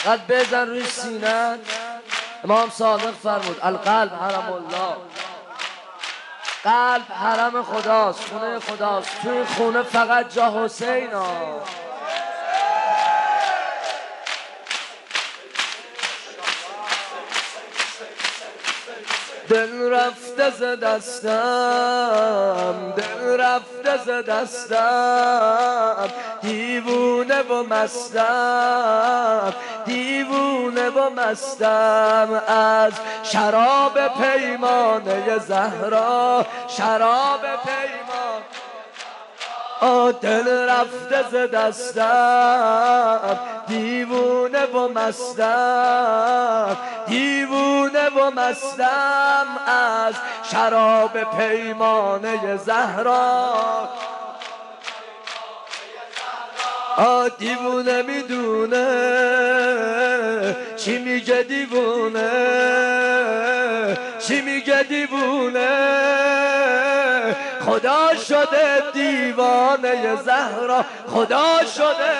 قلب بزن روی سینه. امام صادق فرمود القلب حرم الله، قلب حرم خداست، خونه خداست. توی خونه فقط جا حسین ها. دل رفته ز دستم، دل رفته ز دستم، دیوونه و مستم، دیوونه و مستم از شراب پیمانه زهرا، شراب پیمان. دل رفته ز دستم، دیوونه و مستم، دیوونه و مستم از شراب پیمانه زهرا. دیوونه میدونه چی میگه، دیوونه چی میگه، دیوونه خدا شده دیوانه زهرا، خدا شده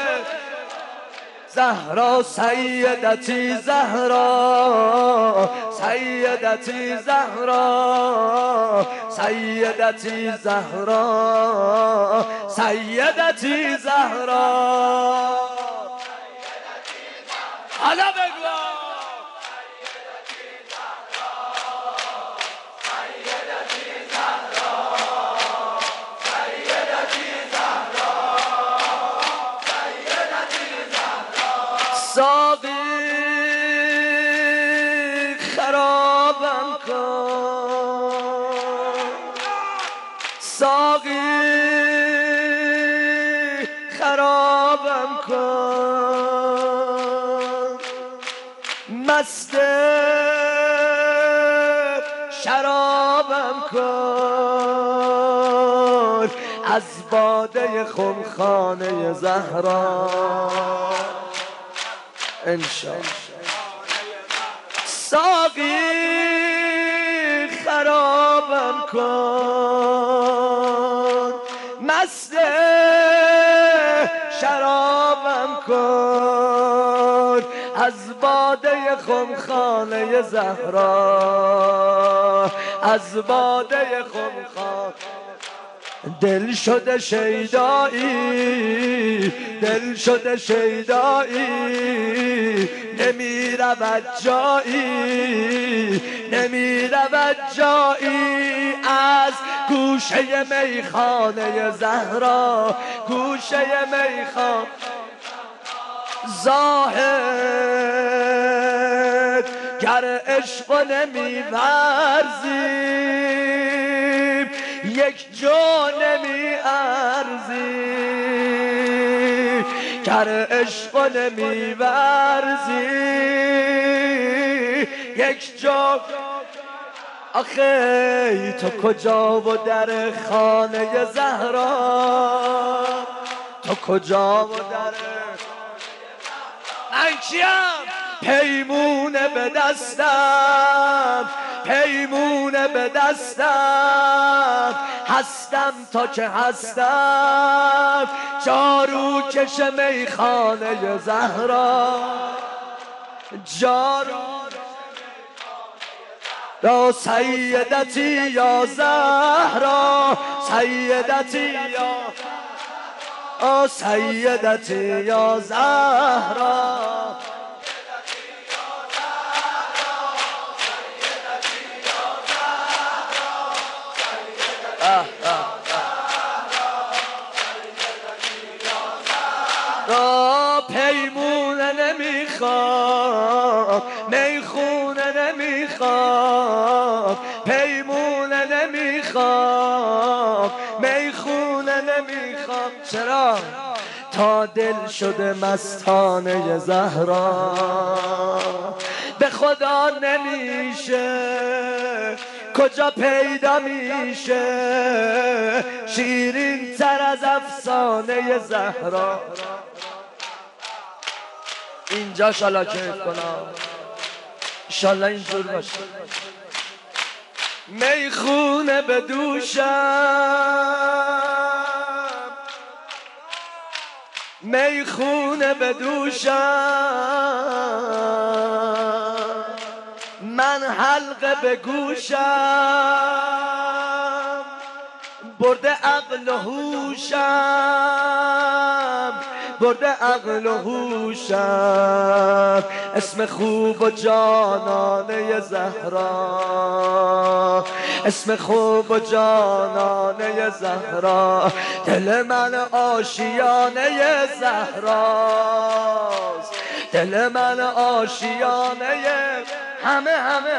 زهرا. سیدتی زهرا، سیدتی زهرا، سیدتی زهرا، سیدتی زهرا. حالا بگو ساقی خرابم کن، ساقی خرابم کن، مست شرابم کن از باده خمخانه زهرا. انشاءالله ساقی خرابم کن، مست شرابم کن از باده خمخانه زهرا، از باده خمخانه. دل شده شیدایی، دل شده شیدایی، نمی رود جایی، نمی رود جایی از گوشه میخانه زهرا، گوشه میخانه. زاهد گر عشق نمی ورزیم، یک جا نمی ارزی، گر عشق نمی ورزی یک جا. آخه تو کجا و در خانه زهرا، تو کجا و در من کیم؟ پیمونه به دستم، پیمونه به دستم، هستم تا که هستم جارو کش میخانه زهرا، جارو یا سیدتی یا زهرا، سیدتی یا سیدتی یا زهرا. پیمونه نمیخوام، میخونه نمیخوام، پیمونه نمیخوام، میخونه نمیخوام. چرا؟ تا دل شده مستانه زهرا، به خدا نمیشه کجا پیدا میشه شیرین تر از افسانه زهرا. اینجا شالا کیف کنم، انشالله اینجور باشه. میخونه به دوشم، میخونه بدوشم، من حلقه به گوشم، برده عقل و هوشم، برده عقل و هوشم. اسم خوب و جانانه زهرا، اسم خوب و جانانه زهرا، دل من آشیانه زهراست، دل من آشیانه همه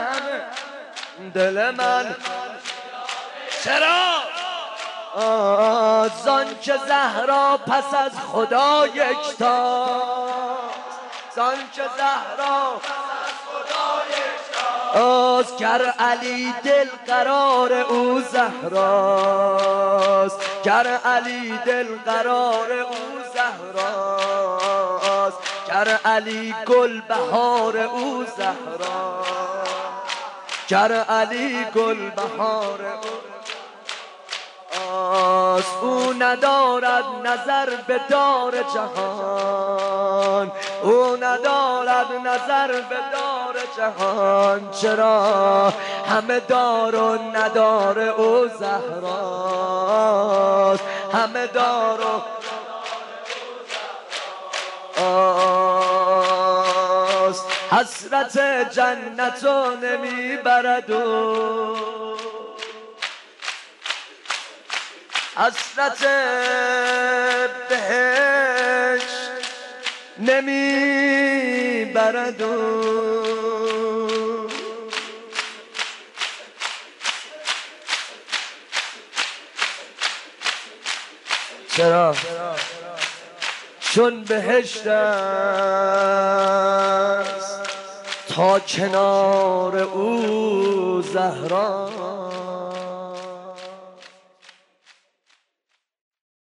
دل من. چرا؟ زان که زهرا پس از خدا یکتاست، زان که زهرا پس از خدا یکتاست، گر علی دل قرار او زهراست، گر علی دل قرار او زهراست، گر علی گل بهار او زهراست، گر علی گل بهار او. او ندارد نظر به دار جهان، او ندارد نظر به دار جهان. چرا؟ همه دار و ندار او زهراست، همه دار و آست. حسرت جنت رو نمیبرد و حسرت بهشت نمیبرد و چرا؟ چون بهشت است تا کنار او زهرا.